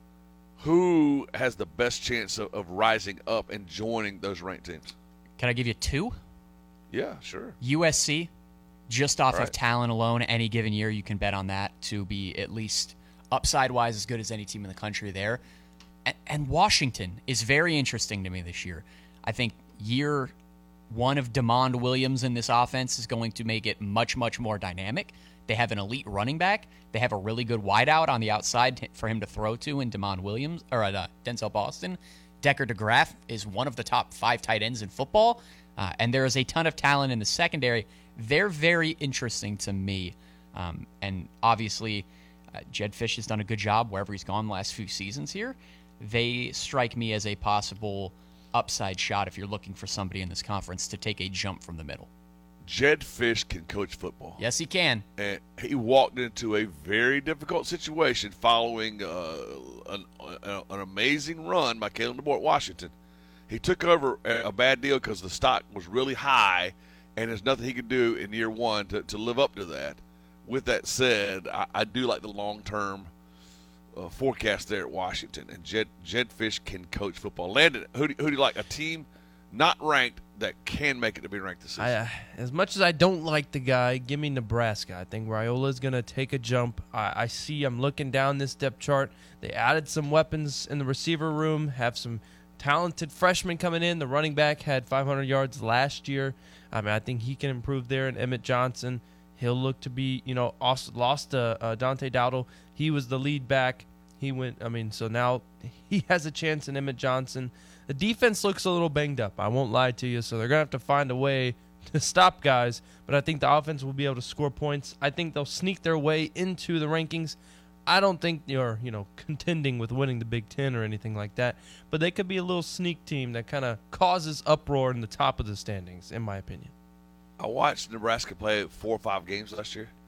who has the best chance of, of rising up and joining those ranked teams? Can I give you two? Yeah, sure. U S C, just off All right. of talent alone, any given year you can bet on that to be at least upside-wise as good as any team in the country there. And, and Washington is very interesting to me this year. I think year one of DeMond Williams in this offense is going to make it much, much more dynamic. They have an elite running back. They have a really good wideout on the outside for him to throw to in DeMond Williams or uh, Denzel Boston. Decker DeGraff is one of the top five tight ends in football, uh, and there is a ton of talent in the secondary. They're very interesting to me, um, and obviously uh, Jed Fish has done a good job wherever he's gone the last few seasons here. They strike me as a possible upside shot if you're looking for somebody in this conference to take a jump from the middle. Jed Fish can coach football. Yes, he can. And he walked into a very difficult situation following uh, an, an, an amazing run by Kalen DeBoer at Washington. He took over a bad deal because the stock was really high, and there's nothing he could do in year one to, to live up to that. With that said, I, I do like the long-term uh, forecast there at Washington, and Jed, Jed Fish can coach football. Landon, who do, who do you like? A team not ranked that can make it to be ranked this season? I, uh, as much as I don't like the guy, give me Nebraska. I think Raiola's going to take a jump. I, I see, I'm looking down this depth chart. They added some weapons in the receiver room, have some talented freshmen coming in. The running back had five hundred yards last year. I mean, I think he can improve there. And Emmett Johnson, he'll look to be, you know, also lost uh, uh, Dante Dowdle. He was the lead back. He went, I mean, so now he has a chance in Emmett Johnson. The defense looks a little banged up, I won't lie to you, so they're going to have to find a way to stop guys, but I think the offense will be able to score points. I think they'll sneak their way into the rankings. I don't think they're, you know, contending with winning the Big Ten or anything like that, but they could be a little sneak team that kind of causes uproar in the top of the standings, in my opinion. I watched Nebraska play four or five games last year.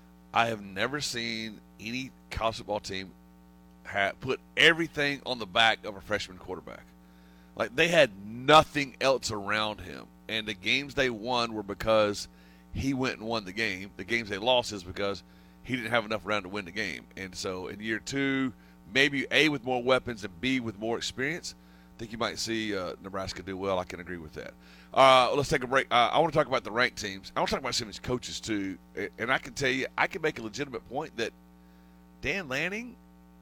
I have never seen any college football team have put everything on the back of a freshman quarterback. Like, they had nothing else around him. And the games they won were because he went and won the game. The games they lost is because he didn't have enough around to win the game. And so in year two, maybe A, with more weapons, and B, with more experience, I think you might see uh, Nebraska do well. I can agree with that. Uh, let's take a break. Uh, I want to talk about the ranked teams. I want to talk about some of these coaches, too. And I can tell you, I can make a legitimate point that Dan Lanning,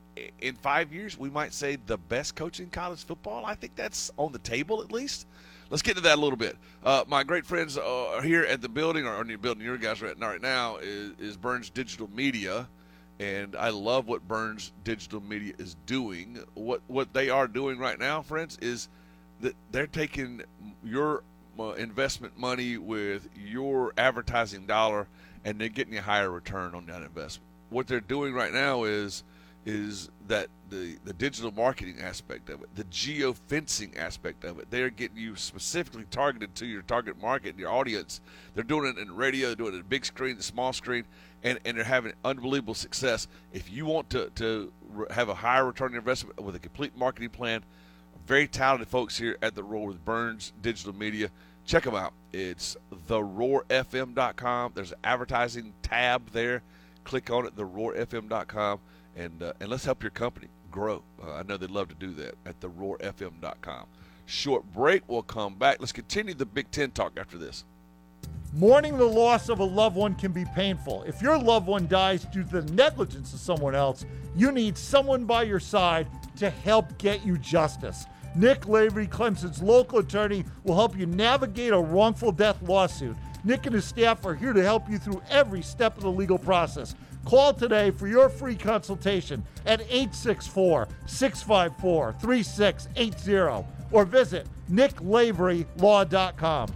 in five years, we might say the best coach in college football. I think that's on the table at least. Let's get to that a little bit. Uh, my great friends are here at the building, or in the building your guys are at right now, is, is Burns Digital Media. And I love what Burns Digital Media is doing. What what they are doing right now, friends, is that they're taking your uh, investment money with your advertising dollar, and they're getting a higher return on that investment. What they're doing right now is is that the, the digital marketing aspect of it, the geo-fencing aspect of it, they're getting you specifically targeted to your target market and your audience. They're doing it in radio, they're doing it in big screen, the small screen, and, and they're having unbelievable success. If you want to, to have a higher return on investment with a complete marketing plan, very talented folks here at The Roar with Burns Digital Media. Check them out. It's the roar f m dot com. There's an advertising tab there. Click on it, the roar f m dot com. And uh, and let's help your company grow. Uh, I know they'd love to do that at the roar f m dot com. Short break. We'll come back. Let's continue the Big Ten talk after this. Mourning the loss of a loved one can be painful. If your loved one dies due to the negligence of someone else, you need someone by your side to help get you justice. Nick Lavery, Clemson's local attorney, will help you navigate a wrongful death lawsuit. Nick and his staff are here to help you through every step of the legal process. Call today for your free consultation at eight six four, six five four, three six eight zero or visit nick lavery law dot com.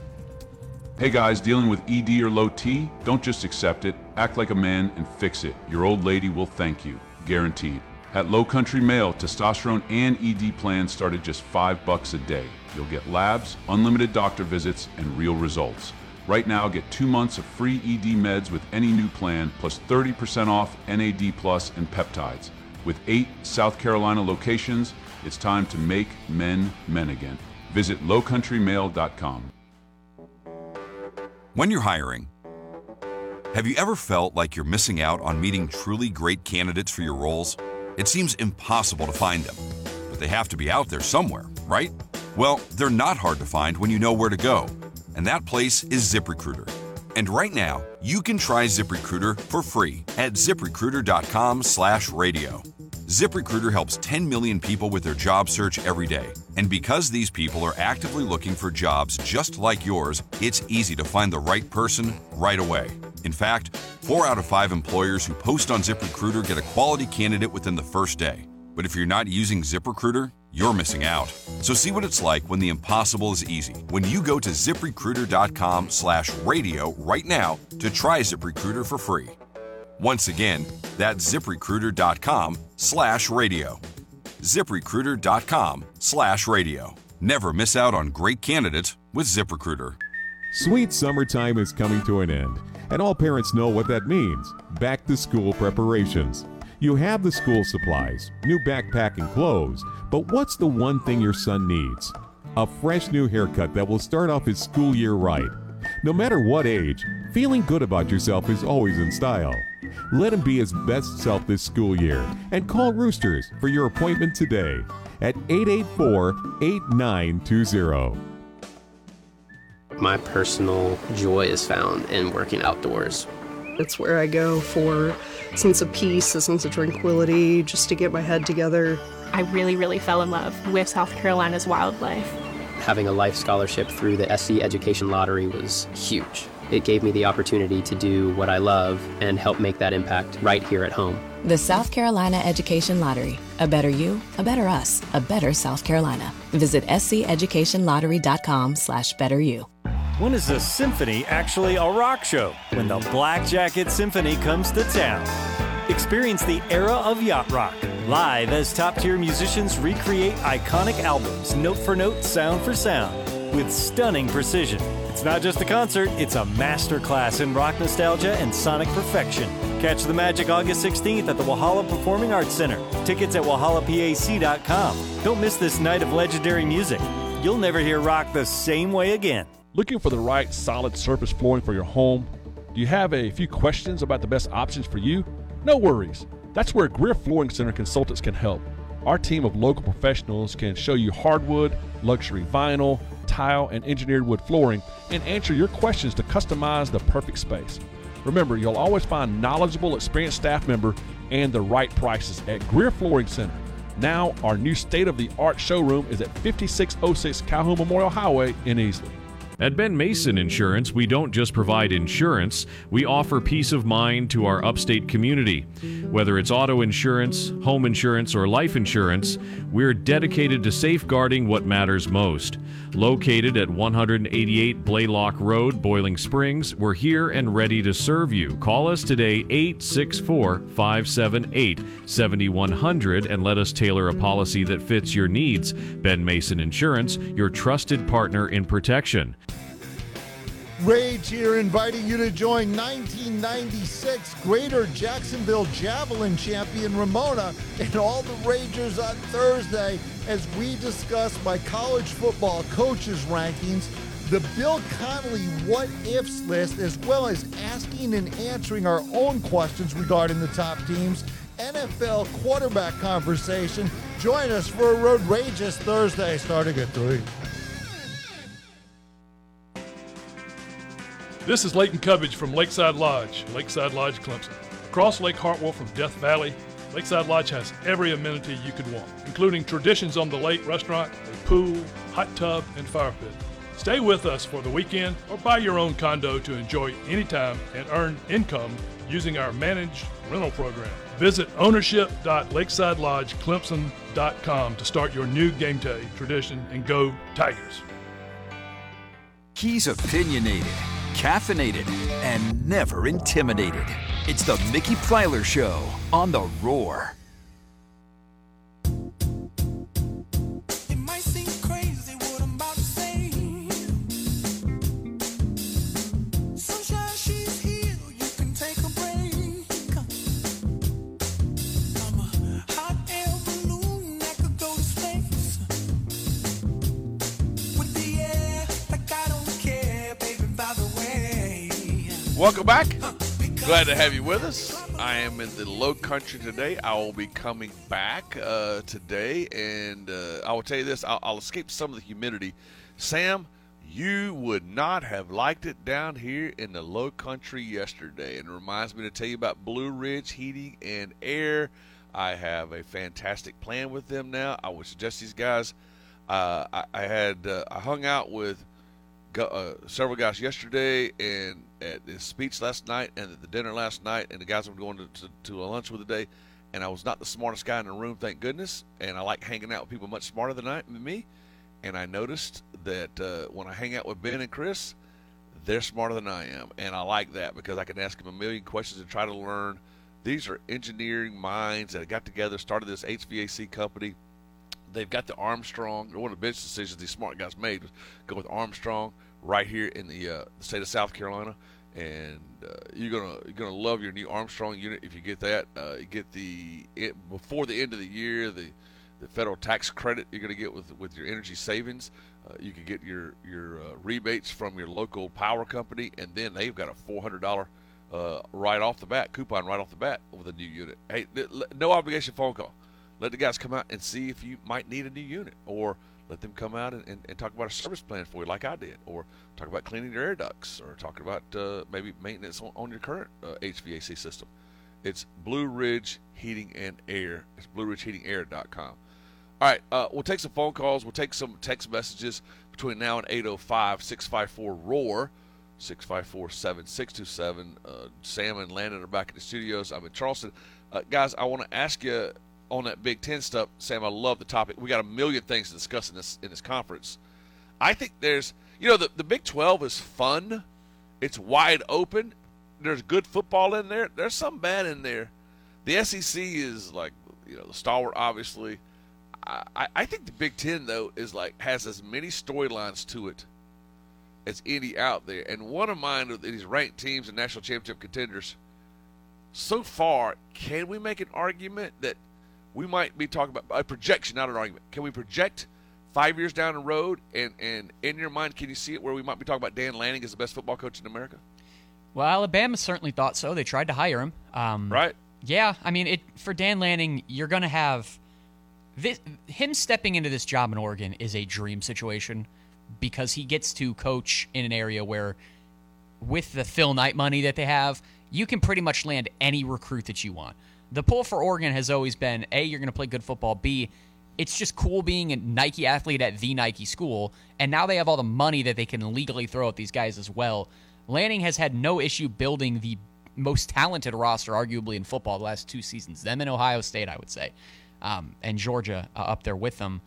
Hey guys, dealing with E D or low T? Don't just accept it. Act like a man and fix it. Your old lady will thank you. Guaranteed. At Low Country Male, testosterone and E D plans start at just five bucks a day. You'll get labs, unlimited doctor visits, and real results. Right now, get two months of free E D meds with any new plan, plus thirty percent off N A D plus and peptides. With eight South Carolina locations, it's time to make men men again. Visit low country male dot com. When you're hiring, Have you ever felt like you're missing out on meeting truly great candidates for your roles? It seems impossible to find them, but they have to be out there somewhere, right? Well, they're not hard to find when you know where to go, and that place is ZipRecruiter. And right now, you can try ZipRecruiter for free at ZipRecruiter.com slash radio. ZipRecruiter helps ten million people with their job search every day. And because these people are actively looking for jobs just like yours, it's easy to find the right person right away. In fact, four out of five employers who post on ZipRecruiter get a quality candidate within the first day. But if you're not using ZipRecruiter, you're missing out. So see what it's like when the impossible is easy. When you go to ZipRecruiter.com slash radio right now to try ZipRecruiter for free. Once again, that's ZipRecruiter.com slash radio. ZipRecruiter.com slash radio. Never miss out on great candidates with ZipRecruiter. Sweet summertime is coming to an end, and all parents know what that means. Back to school preparations. You have the school supplies, new backpack and clothes, but what's the one thing your son needs? A fresh new haircut that will start off his school year right. No matter what age, feeling good about yourself is always in style. Let him be his best self this school year and call Roosters for your appointment today at eight eight four, eight nine two zero. My personal joy is found in working outdoors. It's where I go for a sense of peace, a sense of tranquility, just to get my head together. I really, really fell in love with South Carolina's wildlife. Having a life scholarship through the S C Education Lottery was huge. It gave me the opportunity to do what I love and help make that impact right here at home. The South Carolina Education Lottery. A better you, a better us, a better South Carolina. Visit sceducationlottery.com slash better you. When is a symphony actually a rock show? When the Black Jacket Symphony comes to town. Experience the era of yacht rock, live as top-tier musicians recreate iconic albums note for note, sound for sound, with stunning precision. It's not just a concert, it's a masterclass in rock nostalgia and sonic perfection. Catch the magic August sixteenth at the Walhalla Performing Arts Center. Tickets at walhalla pac dot com. Don't miss this night of legendary music. You'll never hear rock the same way again. Looking for the right solid surface flooring for your home? Do you have a few questions about the best options for you? No worries. That's where Greer Flooring Center consultants can help. Our team of local professionals can show you hardwood, luxury vinyl, tile, and engineered wood flooring and answer your questions to customize the perfect space. Remember, you'll always find knowledgeable, experienced staff member and the right prices at Greer Flooring Center. Now, our new state-of-the-art showroom is at fifty-six oh six Calhoun Memorial Highway in Easley. At Ben Mason Insurance, we don't just provide insurance, we offer peace of mind to our upstate community. Whether it's auto insurance, home insurance, or life insurance, we're dedicated to safeguarding what matters most. Located at one eighty-eight Blaylock Road, Boiling Springs, we're here and ready to serve you. Call us today, eight six four, five seven eight, seven one zero zero, and let us tailor a policy that fits your needs. Ben Mason Insurance, your trusted partner in protection. Rage here, inviting you to join nineteen ninety-six Greater Jacksonville Javelin champion Ramona and all the Ragers on Thursday as we discuss my college football coaches rankings, the Bill Connolly what-ifs list, as well as asking and answering our own questions regarding the top teams, N F L quarterback conversation. Join us for a Roadrageous Thursday starting at three. This is Leighton Cubbage from Lakeside Lodge, Lakeside Lodge, Clemson. Across Lake Hartwell from Death Valley, Lakeside Lodge has every amenity you could want, including Traditions on the Lake restaurant, a pool, hot tub, and fire pit. Stay with us for the weekend or buy your own condo to enjoy anytime and earn income using our managed rental program. Visit ownership dot lakeside lodge clemson dot com to start your new game day tradition and go Tigers. He's opinionated, caffeinated, and never intimidated. It's the Mickey Plyler Show on The Roar. Welcome back. Glad to have you with us. I am in the Low Country today. I will be coming back uh, today, and uh, I will tell you this, I'll, I'll escape some of the humidity. Sam, you would not have liked it down here in the Low Country yesterday, and it reminds me to tell you about Blue Ridge Heating and Air. I have a fantastic plan with them now. I would suggest these guys. Uh, I, I had uh, I hung out with go, uh, several guys yesterday, and at the speech last night, and at the dinner last night, and the guys I'm going to, to, to a lunch with today. And I was not the smartest guy in the room, thank goodness. And I like hanging out with people much smarter than, I, than me. And I noticed that uh, when I hang out with Ben and Chris, they're smarter than I am. And I like that because I can ask them a million questions and try to learn. These are engineering minds that got together, started this H V A C company. They've got the Armstrong. One of the business decisions these smart guys made was go with Armstrong right here in the uh, state of South Carolina. And uh, you're gonna you're gonna love your new Armstrong unit if you get that. Uh, you get the it, before the end of the year the the federal tax credit you're gonna get with with your energy savings. Uh, you can get your your uh, rebates from your local power company, and then they've got a four hundred dollar uh, right off the bat coupon right off the bat with a new unit. Hey, no obligation phone call. Let the guys come out and see if you might need a new unit, or let them come out and, and, and talk about a service plan for you like I did, or talk about cleaning your air ducts, or talk about uh, maybe maintenance on, on your current uh, H V A C system. It's Blue Ridge Heating and Air. It's blue ridge heating air dot com. All right, uh, we'll take some phone calls. We'll take some text messages between now and eight oh five, six five four, R O A R, six five four, seven six two seven. Uh, Sam and Landon are back in the studios. I'm in Charleston. Uh, guys, I want to ask you on that Big Ten stuff. Sam, I love the topic. We got a million things to discuss in this in this conference. I think there's, you know, the, the Big twelve is fun. It's wide open. There's good football in there. There's some bad in there. The S E C is like, you know, the stalwart, obviously. I, I think the Big Ten, though, is like has as many storylines to it as any out there. And one of mine of these ranked teams and national championship contenders, so far, can we make an argument that we might be talking about a projection, not an argument? Can we project five years down the road, and, and in your mind, can you see it where we might be talking about Dan Lanning as the best football coach in America? Well, Alabama certainly thought so. They tried to hire him. Um, right. Yeah, I mean, it for Dan Lanning, you're going to have this, him stepping into this job in Oregon is a dream situation because he gets to coach in an area where, with the Phil Knight money that they have, you can pretty much land any recruit that you want. The pull for Oregon has always been, A, you're going to play good football, B, it's just cool being a Nike athlete at the Nike school, and now they have all the money that they can legally throw at these guys as well. Lanning has had no issue building the most talented roster, arguably, in football the last two seasons. Them and Ohio State, I would say, um, and Georgia uh, up there with them.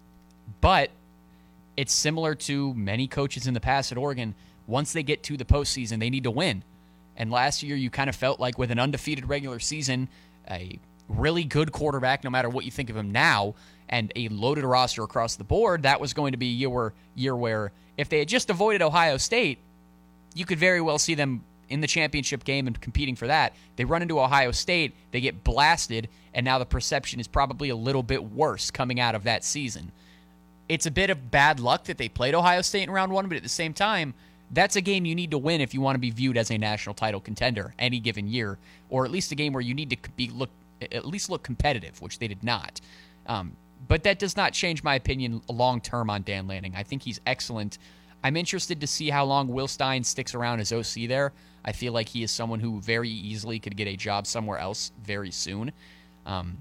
But it's similar to many coaches in the past at Oregon. Once they get to the postseason, they need to win. And last year, you kind of felt like with an undefeated regular season, a really good quarterback, no matter what you think of him now, and a loaded roster across the board, that was going to be a year where, year where if they had just avoided Ohio State, you could very well see them in the championship game and competing for that. They run into Ohio State, they get blasted, and now the perception is probably a little bit worse coming out of that season. It's a bit of bad luck that they played Ohio State in round one, but at the same time, that's a game you need to win if you want to be viewed as a national title contender any given year, or at least a game where you need to be look at least look competitive, which they did not. Um, but that does not change my opinion long-term on Dan Lanning. I think he's excellent. I'm interested to see how long Will Stein sticks around as O C there. I feel like he is someone who very easily could get a job somewhere else very soon. Um,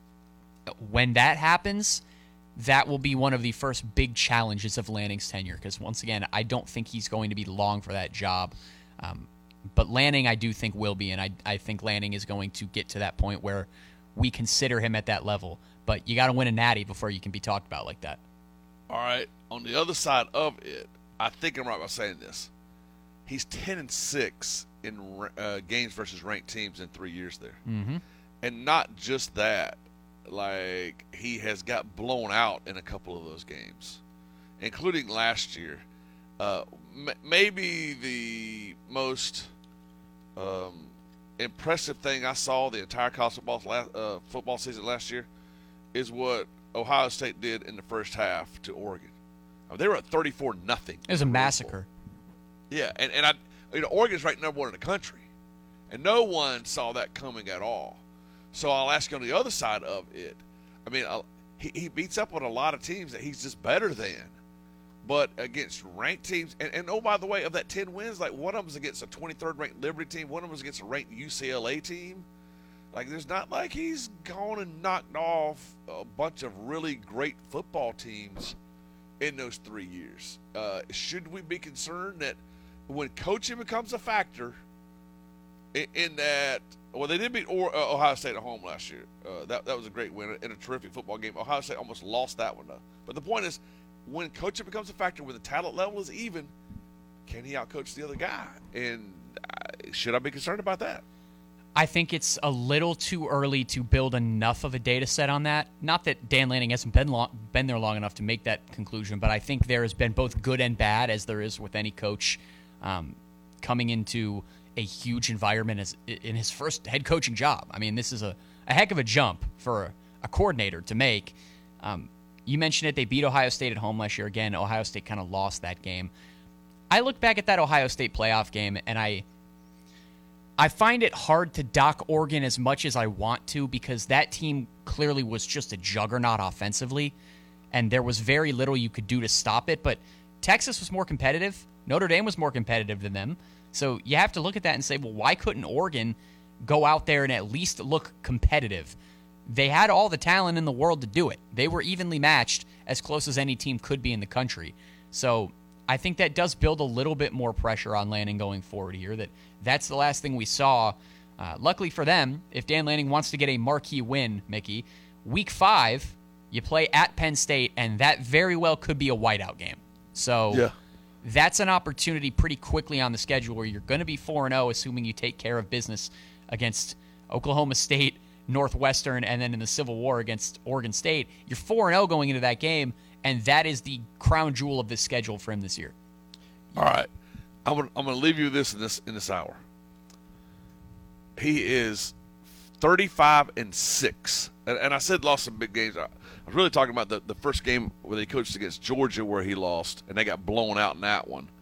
when that happens, that will be one of the first big challenges of Lanning's tenure, because once again, I don't think he's going to be long for that job. Um, but Lanning, I do think will be, and I, I think Lanning is going to get to that point where we consider him at that level. But you got to win a natty before you can be talked about like that. All right. On the other side of it, I think I'm right by saying this. He's ten and six in uh, games versus ranked teams in three years there, mm-hmm. and not just that. Like, he has got blown out in a couple of those games, including last year. Uh, m- maybe the most um, impressive thing I saw the entire college football, last, uh, football season last year is what Ohio State did in the first half to Oregon. I mean, they were at thirty-four nothing. It was a massacre. Yeah, and, and I, you know, Oregon's ranked number one in the country. And no one saw that coming at all. So I'll ask you on the other side of it. I mean, I'll, he, he beats up on a lot of teams that he's just better than. But against ranked teams, and, and oh, by the way, of that ten wins, like one of them is against a twenty-third ranked Liberty team, one of them is against a ranked U C L A team. Like, there's not like he's gone and knocked off a bunch of really great football teams in those three years. Uh, should we be concerned that when coaching becomes a factor, in, in that, well, they did beat or, uh, Ohio State at home last year. Uh, that, that was a great win in a terrific football game. Ohio State almost lost that one, though. But the point is, when coaching becomes a factor, when the talent level is even, can he outcoach the other guy? And uh, should I be concerned about that? I think it's a little too early to build enough of a data set on that. Not that Dan Lanning hasn't been long, been there long enough to make that conclusion, but I think there has been both good and bad, as there is with any coach um, coming into a huge environment as in his first head coaching job. I mean, this is a, a heck of a jump for a, a coordinator to make. Um, you mentioned it. They beat Ohio State at home last year. Again, Ohio State kind of lost that game. I look back at that Ohio State playoff game, and I I find it hard to dock Oregon as much as I want to, because that team clearly was just a juggernaut offensively, and there was very little you could do to stop it. But Texas was more competitive. Notre Dame was more competitive than them. So you have to look at that and say, well, why couldn't Oregon go out there and at least look competitive? They had all the talent in the world to do it. They were evenly matched, as close as any team could be in the country. So I think that does build a little bit more pressure on Lanning going forward here. That that's the last thing we saw. Uh, luckily for them, if Dan Lanning wants to get a marquee win, Mickey, week five, you play at Penn State, and that very well could be a whiteout game. So yeah. That's an opportunity pretty quickly on the schedule where you're going to be four and oh, assuming you take care of business against Oklahoma State, Northwestern, and then in the Civil War against Oregon State. You're four and oh going into that game, and that is the crown jewel of this schedule for him this year. All right. I'm going I'm to leave you this in this in this hour. He is thirty-five and six. And, and I said lost some big games. I, I was really talking about the, the first game where they coached against Georgia where he lost, and they got blown out in that one.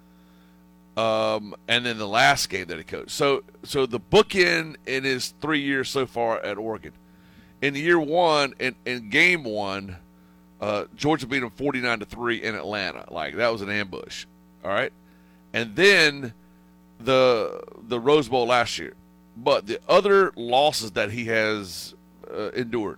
Um, and then the last game that he coached. So so the bookend in his three years so far at Oregon. In year one, in, in game one, uh, Georgia beat him forty-nine to three in Atlanta. Like, that was an ambush. All right? And then the the Rose Bowl last year. But the other losses that he has uh, endured.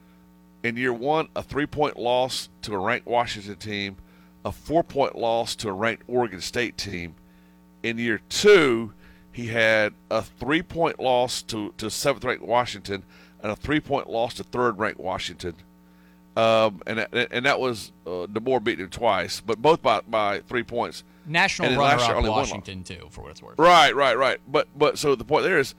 In year one, a three-point loss to a ranked Washington team, a four-point loss to a ranked Oregon State team. In year two, he had a three-point loss to, to seventh-ranked Washington and a three-point loss to third-ranked Washington. Um, and, and that was uh, DeBoer beating him twice, but both by, by three points. National runner-up Washington, too, for what it's worth. Right, right, right. But but so the point there is,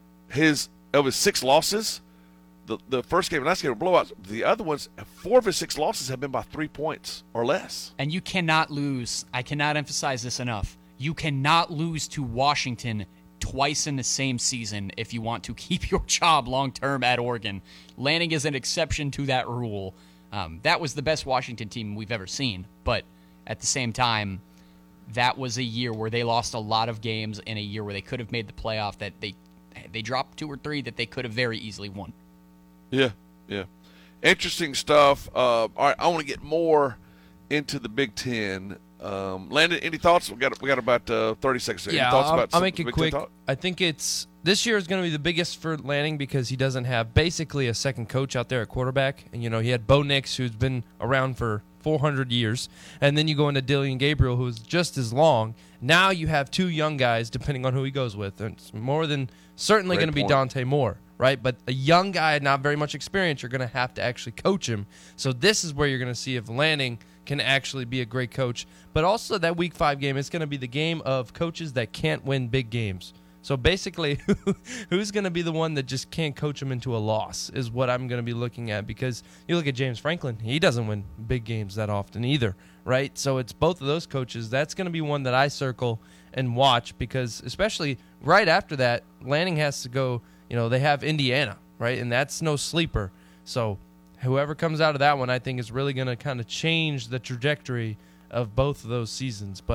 his of his six losses, the the first game and last game were blowouts. The other ones, four of his six losses have been by three points or less. And you cannot lose. I cannot emphasize this enough. You cannot lose to Washington twice in the same season if you want to keep your job long-term at Oregon. Lanning is an exception to that rule. Um, that was the best Washington team we've ever seen. But at the same time, that was a year where they lost a lot of games in a year where they could have made the playoff, that they they dropped two or three that they could have very easily won. Yeah, yeah. Interesting stuff. Uh, all right, I want to get more into the Big Ten. Um, Landon, any thoughts? We got we got about uh, thirty seconds. Any yeah, thoughts I'll, about I'll make it Big quick. I think it's this year is going to be the biggest for Lanning because he doesn't have basically a second coach out there at quarterback. And you know he had Bo Nix, who's been around for four hundred years, and then you go into Dillon Gabriel, who's just as long. Now you have two young guys, depending on who he goes with. And it's more than certainly going to be Dante Moore, right? But a young guy, not very much experience, you're going to have to actually coach him. So this is where you're going to see if Lanning can actually be a great coach. But also that week five game, it's going to be the game of coaches that can't win big games. So basically, who's going to be the one that just can't coach him into a loss is what I'm going to be looking at, because you look at James Franklin, he doesn't win big games that often either, right? So it's both of those coaches. That's going to be one that I circle and watch, because especially right after that, Lanning has to go, you know, they have Indiana, right? And that's no sleeper. So whoever comes out of that one, I think is really going to kind of change the trajectory of both of those seasons. But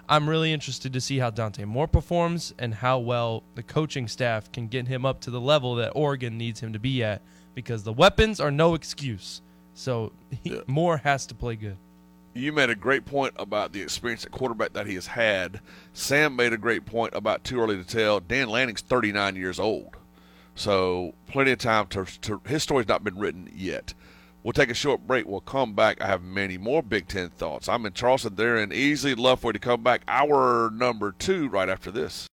I'm really interested to see how Dante Moore performs and how well the coaching staff can get him up to the level that Oregon needs him to be at, because the weapons are no excuse. So he, yeah. Moore has to play good. You made a great point about the experience at quarterback that he has had. Sam made a great point about too early to tell. Dan Lanning's thirty-nine years old. So plenty of time to, to his story's not been written yet. We'll take a short break. We'll come back. I have many more Big Ten thoughts. I'm in Charleston. They're in Easley. Love for you to come back. Hour number two right after this.